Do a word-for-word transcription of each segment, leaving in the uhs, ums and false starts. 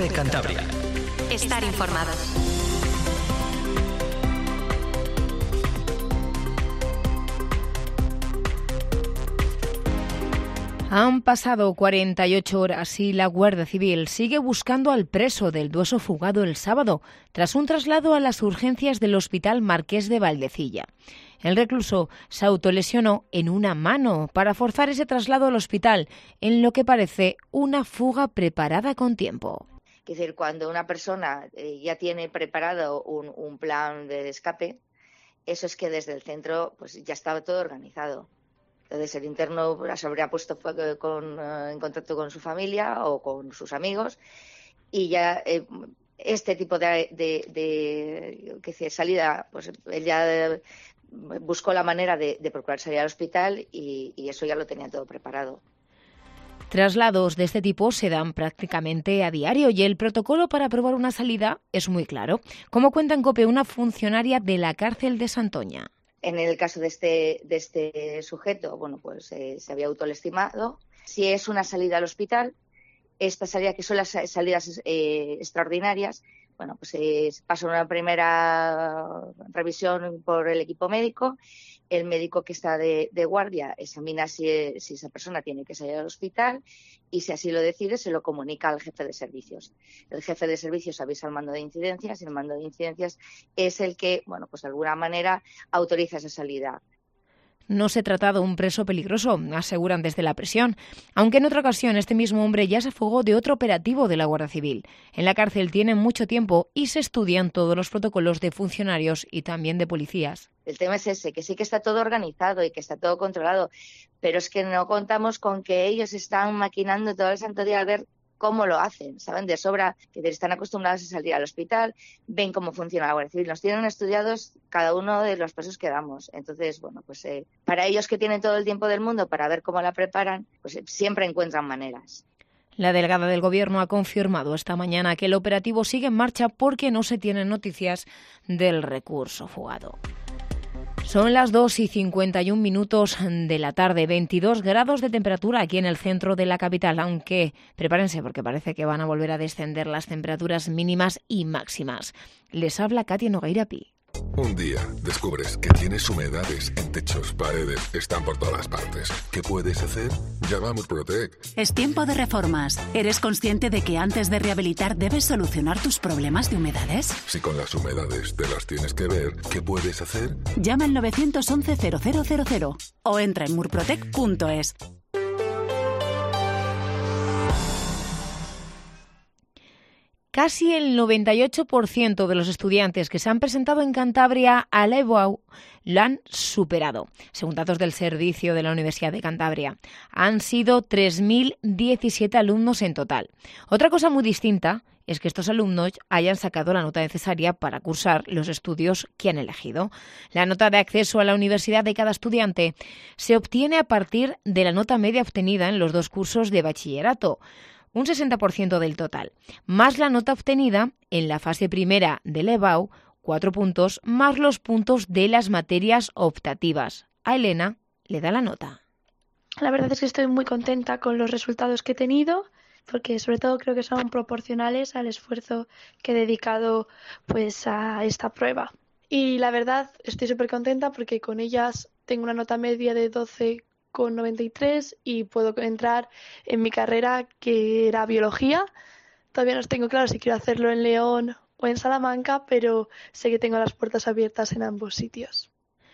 Cope Cantabria. Estar informado. Han pasado cuarenta y ocho horas y la Guardia Civil sigue buscando al preso del Dueso fugado el sábado, tras un traslado a las urgencias del Hospital Marqués de Valdecilla. El recluso se autolesionó en una mano para forzar ese traslado al hospital, en lo que parece una fuga preparada con tiempo. Es decir, cuando una persona eh, ya tiene preparado un, un plan de escape, eso es que desde el centro pues ya estaba todo organizado. Entonces el interno se habría puesto con, en contacto con su familia o con sus amigos y ya eh, este tipo de, de, de, de salida, pues él ya buscó la manera de, de procurar salir al hospital y, y eso ya lo tenía todo preparado. Traslados de este tipo se dan prácticamente a diario y el protocolo para aprobar una salida es muy claro, como cuenta en COPE una funcionaria de la cárcel de Santoña. En el caso de este, de este sujeto, bueno, pues eh, se había autolesionado. Si es una salida al hospital, esta salida, que son las salidas eh, extraordinarias, bueno, pues eh, pasa una primera revisión por el equipo médico. El médico que está de, de guardia examina si, si esa persona tiene que salir al hospital y si así lo decide se lo comunica al jefe de servicios. El jefe de servicios avisa al mando de incidencias y el mando de incidencias es el que, bueno, pues de alguna manera autoriza esa salida. No se trata de un preso peligroso, aseguran desde la prisión, aunque en otra ocasión este mismo hombre ya se fugó de otro operativo de la Guardia Civil. En la cárcel tienen mucho tiempo y se estudian todos los protocolos de funcionarios y también de policías. El tema es ese, que sí que está todo organizado y que está todo controlado, pero es que no contamos con que ellos están maquinando todo el santo día a ver cómo lo hacen, saben de sobra que están acostumbrados a salir al hospital, ven cómo funciona la Guardia Civil, nos tienen estudiados cada uno de los pasos que damos. Entonces, bueno, pues eh, para ellos que tienen todo el tiempo del mundo para ver cómo la preparan, pues eh, siempre encuentran maneras. La delegada del Gobierno ha confirmado esta mañana que el operativo sigue en marcha porque no se tienen noticias del recurso fugado. Son las dos y cincuenta y un minutos de la tarde, veintidós grados de temperatura aquí en el centro de la capital, aunque prepárense porque parece que van a volver a descender las temperaturas mínimas y máximas. Les habla Katia Nogueira Pi. Un día descubres que tienes humedades en techos, paredes, están por todas partes. ¿Qué puedes hacer? Llama a Murprotec. Es tiempo de reformas. ¿Eres consciente de que antes de rehabilitar debes solucionar tus problemas de humedades? Si con las humedades te las tienes que ver, ¿qué puedes hacer? Llama al nueve once cero cero cero cero o entra en murprotec punto es. Casi el noventa y ocho por ciento de los estudiantes que se han presentado en Cantabria a la EBAU lo han superado, según datos del Servicio de la Universidad de Cantabria. Han sido tres mil diecisiete alumnos en total. Otra cosa muy distinta es que estos alumnos hayan sacado la nota necesaria para cursar los estudios que han elegido. La nota de acceso a la universidad de cada estudiante se obtiene a partir de la nota media obtenida en los dos cursos de bachillerato, un sesenta por ciento del total, más la nota obtenida en la fase primera del EBAU, cuatro puntos, más los puntos de las materias optativas. A Elena le da la nota. La verdad es que estoy muy contenta con los resultados que he tenido, porque sobre todo creo que son proporcionales al esfuerzo que he dedicado pues a esta prueba. Y la verdad estoy súper contenta porque con ellas tengo una nota media de doce con noventa y tres y puedo entrar en mi carrera, que era biología. Todavía no tengo claro si quiero hacerlo en León o en Salamanca, pero sé que tengo las puertas abiertas en ambos sitios.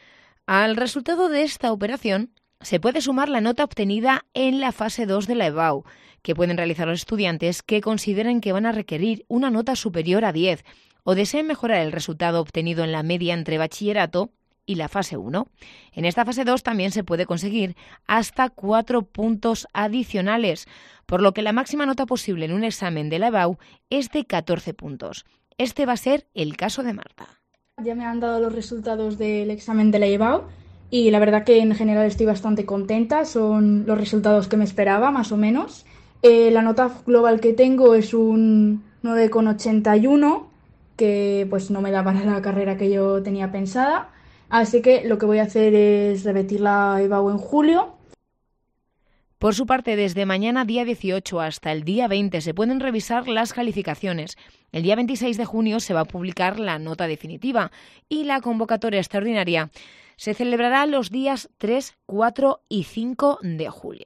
Al resultado de esta operación se puede sumar la nota obtenida en la fase dos de la EBAU, que pueden realizar los estudiantes que consideren que van a requerir una nota superior a diez o deseen mejorar el resultado obtenido en la media entre bachillerato y la fase uno. En esta fase dos también se puede conseguir hasta cuatro puntos adicionales, por lo que la máxima nota posible en un examen de la EBAU es de catorce puntos. Este va a ser el caso de Marta. Ya me han dado los resultados del examen de la EBAU y la verdad que en general estoy bastante contenta. Son los resultados que me esperaba, más o menos. Eh, la nota global que tengo es un nueve con ochenta y uno, que pues no me da para la carrera que yo tenía pensada. Así que lo que voy a hacer es repetir la EBAU en julio. Por su parte, desde mañana día dieciocho hasta el día veinte se pueden revisar las calificaciones. El día veintiséis de junio se va a publicar la nota definitiva y la convocatoria extraordinaria se celebrará los días tres, cuatro y cinco de julio.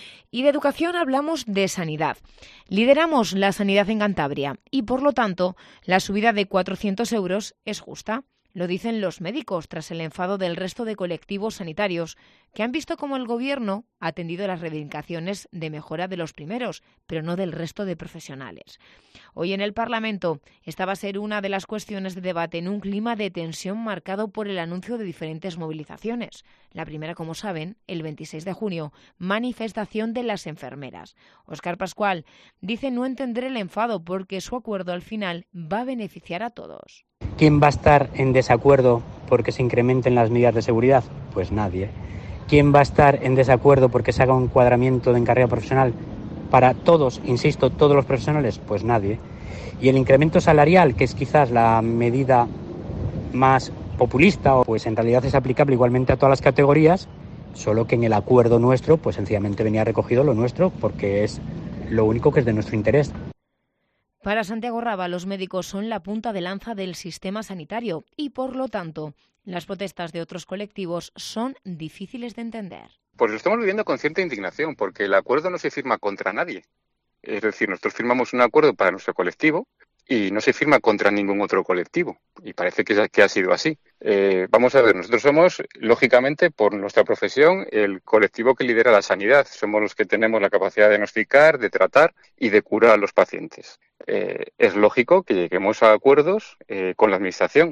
Y de educación hablamos de sanidad. Lideramos la sanidad en Cantabria y, por lo tanto, la subida de cuatrocientos euros es justa. Lo dicen los médicos tras el enfado del resto de colectivos sanitarios, que han visto cómo el Gobierno ha atendido las reivindicaciones de mejora de los primeros, pero no del resto de profesionales. Hoy en el Parlamento, esta va a ser una de las cuestiones de debate en un clima de tensión marcado por el anuncio de diferentes movilizaciones. La primera, como saben, el veintiséis de junio, manifestación de las enfermeras. Óscar Pascual dice no entender el enfado porque su acuerdo al final va a beneficiar a todos. ¿Quién va a estar en desacuerdo porque se incrementen las medidas de seguridad? Pues nadie. ¿Quién va a estar en desacuerdo porque se haga un encuadramiento de carrera profesional para todos, insisto, todos los profesionales? Pues nadie. Y el incremento salarial, que es quizás la medida más populista, pues en realidad es aplicable igualmente a todas las categorías, solo que en el acuerdo nuestro, pues sencillamente venía recogido lo nuestro porque es lo único que es de nuestro interés. Para Santiago Raba, los médicos son la punta de lanza del sistema sanitario y, por lo tanto, las protestas de otros colectivos son difíciles de entender. Pues lo estamos viviendo con cierta indignación, porque el acuerdo no se firma contra nadie. Es decir, nosotros firmamos un acuerdo para nuestro colectivo y no se firma contra ningún otro colectivo. Y parece que, que ha sido así. Eh, vamos a ver, nosotros somos, lógicamente, por nuestra profesión, el colectivo que lidera la sanidad. Somos los que tenemos la capacidad de diagnosticar, de tratar y de curar a los pacientes. Eh, es lógico que lleguemos a acuerdos eh, con la Administración.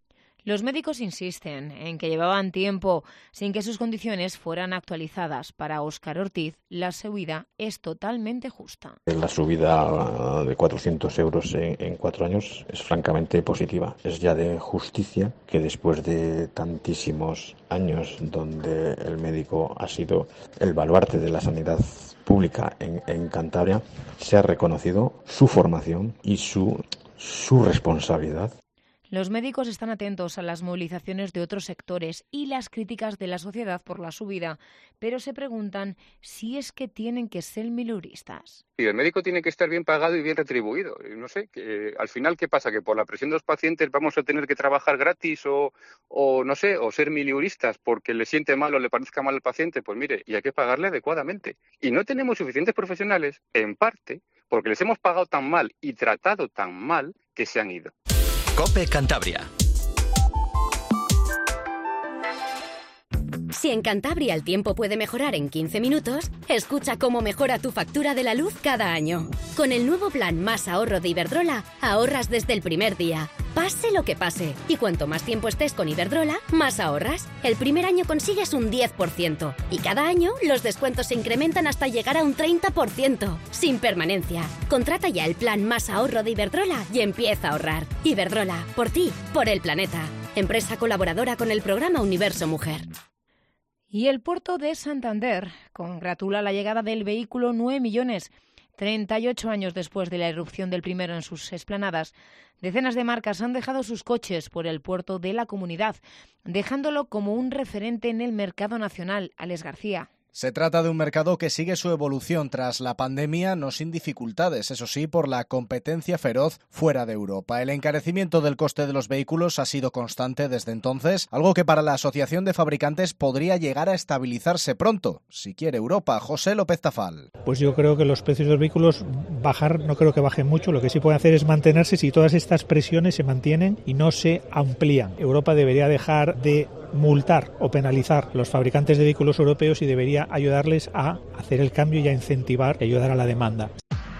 Los médicos insisten en que llevaban tiempo sin que sus condiciones fueran actualizadas. Para Óscar Ortiz, la subida es totalmente justa. La subida de cuatrocientos euros en, en cuatro años es francamente positiva. Es ya de justicia que después de tantísimos años donde el médico ha sido el baluarte de la sanidad pública en, en Cantabria, se ha reconocido su formación y su, su responsabilidad. Los médicos están atentos a las movilizaciones de otros sectores y las críticas de la sociedad por la subida, pero se preguntan si es que tienen que ser miluristas. Y el médico tiene que estar bien pagado y bien retribuido. No sé, que, al final, ¿qué pasa? ¿Que por la presión de los pacientes vamos a tener que trabajar gratis o, o no sé, o ser miluristas porque le siente mal o le parezca mal al paciente? Pues mire, y hay que pagarle adecuadamente. Y no tenemos suficientes profesionales, en parte, porque les hemos pagado tan mal y tratado tan mal que se han ido. COPE Cantabria. Si en Cantabria el tiempo puede mejorar en quince minutos, escucha cómo mejora tu factura de la luz cada año. Con el nuevo plan Más Ahorro de Iberdrola, ahorras desde el primer día, pase lo que pase. Y cuanto más tiempo estés con Iberdrola, más ahorras. El primer año consigues un diez por ciento y cada año los descuentos se incrementan hasta llegar a un treinta por ciento, sin permanencia. Contrata ya el plan Más Ahorro de Iberdrola y empieza a ahorrar. Iberdrola, por ti, por el planeta. Empresa colaboradora con el programa Universo Mujer. Y el puerto de Santander congratula la llegada del vehículo nueve millones. treinta y ocho años después de la irrupción del primero en sus explanadas, decenas de marcas han dejado sus coches por el puerto de la comunidad, dejándolo como un referente en el mercado nacional. Alex García. Se trata de un mercado que sigue su evolución tras la pandemia, no sin dificultades, eso sí, por la competencia feroz fuera de Europa. El encarecimiento del coste de los vehículos ha sido constante desde entonces, algo que para la Asociación de Fabricantes podría llegar a estabilizarse pronto, si quiere Europa. José López Tafal. Pues yo creo que los precios de los vehículos bajar, no creo que bajen mucho, lo que sí pueden hacer es mantenerse si todas estas presiones se mantienen y no se amplían. Europa debería dejar de multar o penalizar a los fabricantes de vehículos europeos y debería ayudarles a hacer el cambio y a incentivar y ayudar a la demanda.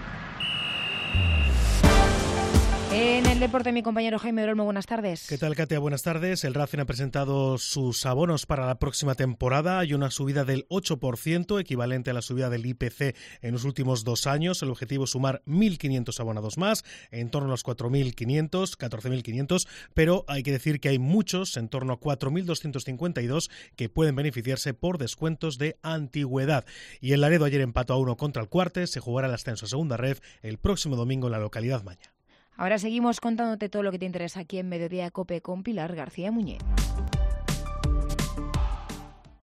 En el deporte, mi compañero Jaime Olmo, buenas tardes. ¿Qué tal, Katia? Buenas tardes. El Racing ha presentado sus abonos para la próxima temporada. Hay una subida del ocho por ciento, equivalente a la subida del I P C en los últimos dos años. El objetivo es sumar mil quinientos abonados más, en torno a los cuatro mil quinientos, catorce mil quinientos, pero hay que decir que hay muchos, en torno a cuatro mil doscientos cincuenta y dos, que pueden beneficiarse por descuentos de antigüedad. Y el Laredo ayer empató a uno contra el Cuartes. Se jugará el ascenso a Segunda Ref el próximo domingo en la localidad Maña. Ahora seguimos contándote todo lo que te interesa aquí en Mediodía Cope con Pilar García Muñez.